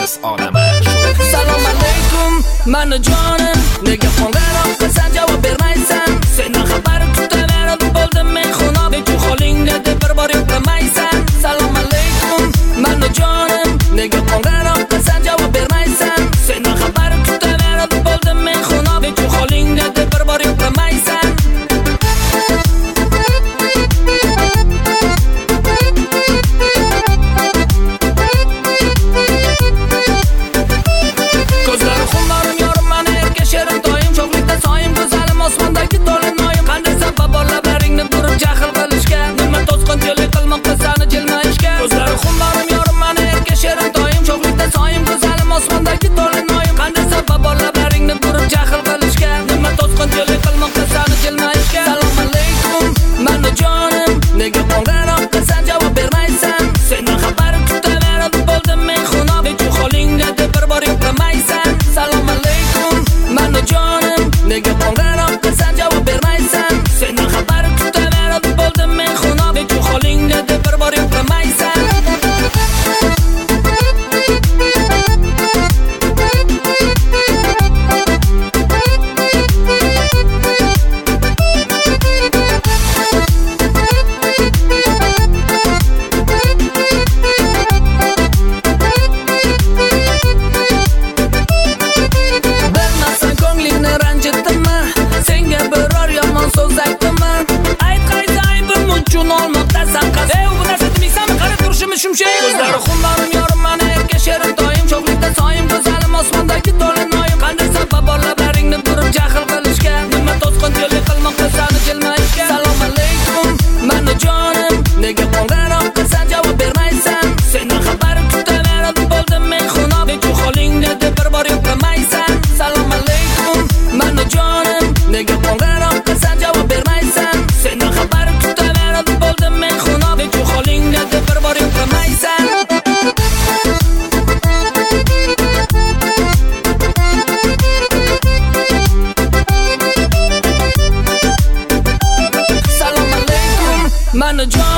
pes olama. Salom alaykum, mani jonim, nega qo'ng'iroq qilsam javob bermaysan? Sendan xabar kutaverib bo'ldim men xunob, lekin holingda deb bir bor yo'qlamaysan. Salom alaykum, mani jonim, nega qo'ng'iroq qilsam javob bermaysan? Sendan xabar kutaverib bo'ldim men xunob, lekin holingda deb bir bor yo'qlamaysan. Osmondagi to'linoyim qanday sabab bor labaringni burib jahl qilishga, nima to'sqinchilik qilmoqda sani jilmayishga. Ko'zlari xumlarim yorim mani erka sherim doim sho'xlikda soyim go'zalim osmondagi to'linoyim qanday sabab bor labaringni burib jahl qilishga, nima to'sqinchilik qilmoqda sani jilmayishga. Salom alaykum, mani jonim, nega qo'ng'iroq qilsam javob bermaysan? Sendan xabar kutaverib bo'ldim men xunob, lekin holingda deb bir bor yo'qlamaysan. Salom alaykum, mani jonim, nega qo'ng'iroq qilsam javob bermaysan? Sendan xabar kutaverib bo'ldim men xunob, lekin holingda deb bir bor yo'qlamaysan. Bilmasam ko'nglingni ranjitdimmi? Senga biror yomon so'z aytdimmi? Ayt qaysi aybim uchun olmoqdasan qaz? Ey, bu narsa demaysanmi? Qarab turishim shumshay. Ko'zlari xumlarim yorim mani erka sherim doim sho'xlikda soyim go'zalim osmondagi to'linoyim qanday sabab bor labaringni burib jahl qilishga, nima to'sqinchilik qilmoqda sani jilmayishga. Salom alaykum, mani jonim, nega qo'ng'iroq qilsam javob bermaysan? Sendan xabar kutaverib bo'ldim men xunob, lekin holingda deb bir bor yo'qlamaysan. Salom alaykum, mani jonim, nega qo'ng'iroq qilsam javob bermaysan? Sendan xabar kutaverib bo'ldim men xunob, lekin holingda deb bir bor yo'qlamaysan. Salom alaykum, mani jonim